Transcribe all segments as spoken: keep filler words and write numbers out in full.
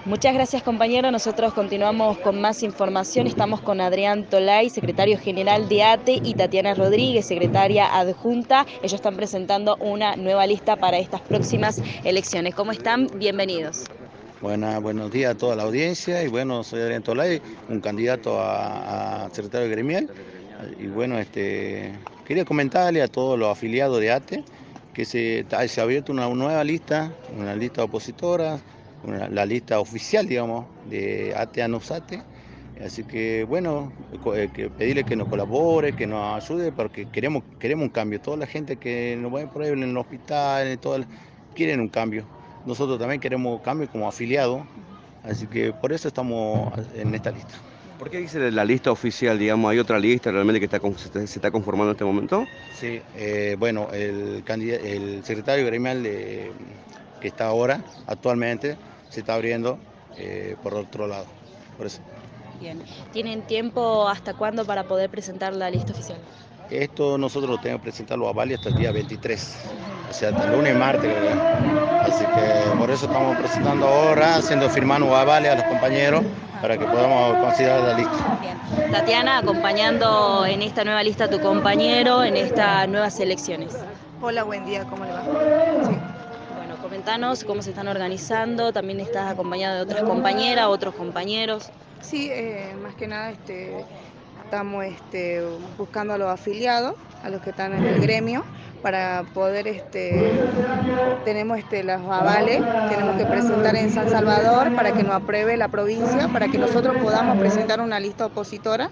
Muchas gracias, compañero. Nosotros continuamos con más información. Estamos con Adrián Tolay, secretario general de A T E, y Tatiana Rodríguez, secretaria adjunta. Ellos están presentando una nueva lista para estas próximas elecciones. ¿Cómo están? Bienvenidos. Buena, buenos días a toda la audiencia y bueno, soy Adrián Tolay, un candidato a, a secretario gremial y bueno, este, quería comentarle a todos los afiliados de A T E que se, se ha abierto una nueva lista, una lista opositora, una, la lista oficial, digamos, de A T E ANUSATE. Así que bueno, que pedirle que nos colabore, que nos ayude, porque queremos, queremos un cambio. Toda la gente que nos va por ahí en el hospital, todas, quieren un cambio. Nosotros también queremos cambio como afiliados, así que por eso estamos en esta lista. ¿Por qué dice la lista oficial, digamos, hay otra lista realmente que está, se está conformando en este momento? Sí, eh, bueno, el, el secretario gremial de, que está ahora, actualmente, se está abriendo eh, por otro lado, por eso. Bien. ¿Tienen tiempo hasta cuándo para poder presentar la lista oficial? Esto nosotros lo tenemos que presentar los avales hasta el día veintitrés, o sea, hasta el lunes y martes, creo. Así que por eso estamos presentando ahora, haciendo firmar los avales a los compañeros para que podamos considerar la lista. Bien. Tatiana, acompañando en esta nueva lista a tu compañero en estas nuevas elecciones. Hola, buen día, ¿cómo le va? Sí. Bueno, comentanos cómo se están organizando, también estás acompañado de otras compañeras, otros compañeros. Sí, eh, más que nada este, estamos este, buscando a los afiliados, a los que están en el gremio, para poder, este, tenemos este, los avales, tenemos que presentar en San Salvador para que nos apruebe la provincia, para que nosotros podamos presentar una lista opositora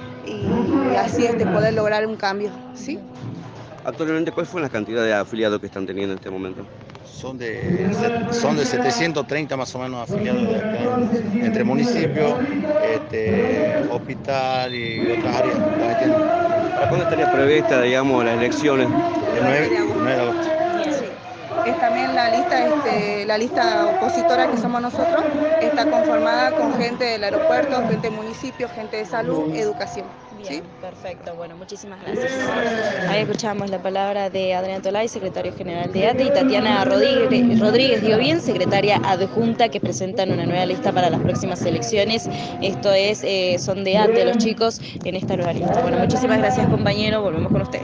y así este, poder lograr un cambio, ¿sí? Actualmente, ¿cuál fue la cantidad de afiliados que están teniendo en este momento? Son de, son de setecientos treinta más o menos afiliados de acá, entre municipios, este, hospital y otras áreas. ¿Para cuándo estaría prevista, digamos, las elecciones? El nueve de agosto. Es también la lista, este, la lista opositora que somos nosotros, está conformada con gente del aeropuerto, gente del municipio, gente de salud, educación. Bien, ¿sí? Perfecto. Bueno, muchísimas gracias. Ahí escuchamos la palabra de Adrián Tolay, secretario general de A T E, y Tatiana Rodríguez, Rodríguez digo bien, secretaria adjunta, que presentan una nueva lista para las próximas elecciones. Esto es, eh, son de A T E los chicos en esta nueva lista. Bueno, muchísimas gracias, compañero. Volvemos con ustedes.